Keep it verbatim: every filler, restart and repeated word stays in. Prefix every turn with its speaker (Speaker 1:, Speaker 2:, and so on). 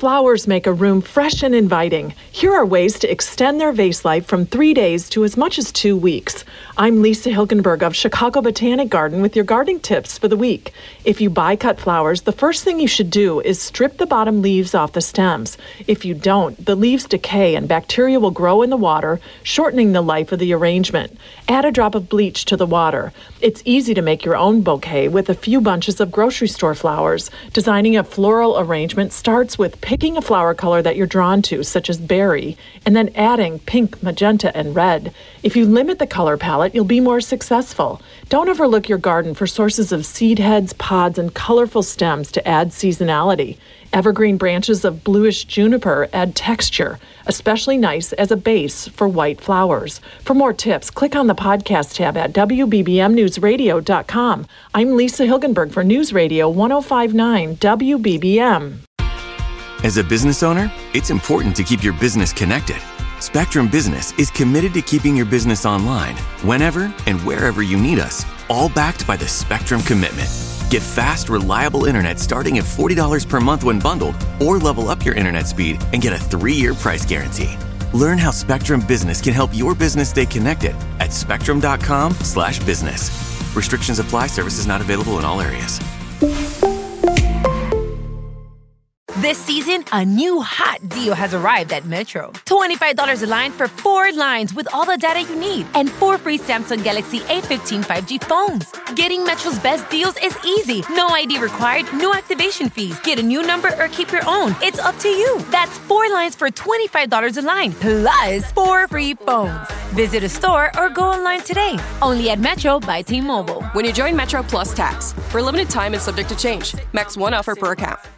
Speaker 1: Flowers make a room fresh and inviting. Here are ways to extend their vase life from three days to as much as two weeks. I'm Lisa Hilgenberg of Chicago Botanic Garden with your gardening tips for the week. If you buy cut flowers, the first thing you should do is strip the bottom leaves off the stems. If you don't, the leaves decay and bacteria will grow in the water, shortening the life of the arrangement. Add a drop of bleach to the water. It's easy to make your own bouquet with a few bunches of grocery store flowers. Designing a floral arrangement starts with picking a flower color that you're drawn to, such as berry, and then adding pink, magenta, and red. If you limit the color palette, you'll be more successful. Don't overlook your garden for sources of seed heads, pods, and colorful stems to add seasonality. Evergreen branches of bluish juniper add texture, especially nice as a base for white flowers. For more tips, click on the podcast tab at W B B M news radio dot com. I'm Lisa Hilgenberg for News Radio one oh five point nine W B B M.
Speaker 2: As a business owner, it's important to keep your business connected. Spectrum Business is committed to keeping your business online whenever and wherever you need us, all backed by the Spectrum Commitment. Get fast, reliable internet starting at forty dollars per month when bundled, or level up your internet speed and get a three-year price guarantee. Learn how Spectrum Business can help your business stay connected at spectrum.com slash business. Restrictions apply. Services not available in all areas.
Speaker 3: This season, a new hot deal has arrived at Metro. twenty-five dollars a line for four lines with all the data you need and four free Samsung Galaxy A fifteen five G phones. Getting Metro's best deals is easy. No I D required, no activation fees. Get a new number or keep your own. It's up to you. That's four lines for twenty-five dollars a line, plus four free phones. Visit a store or go online today. Only at Metro by T-Mobile.
Speaker 4: When you join Metro Plus Tax. For a limited time and subject to change. Max one offer per account.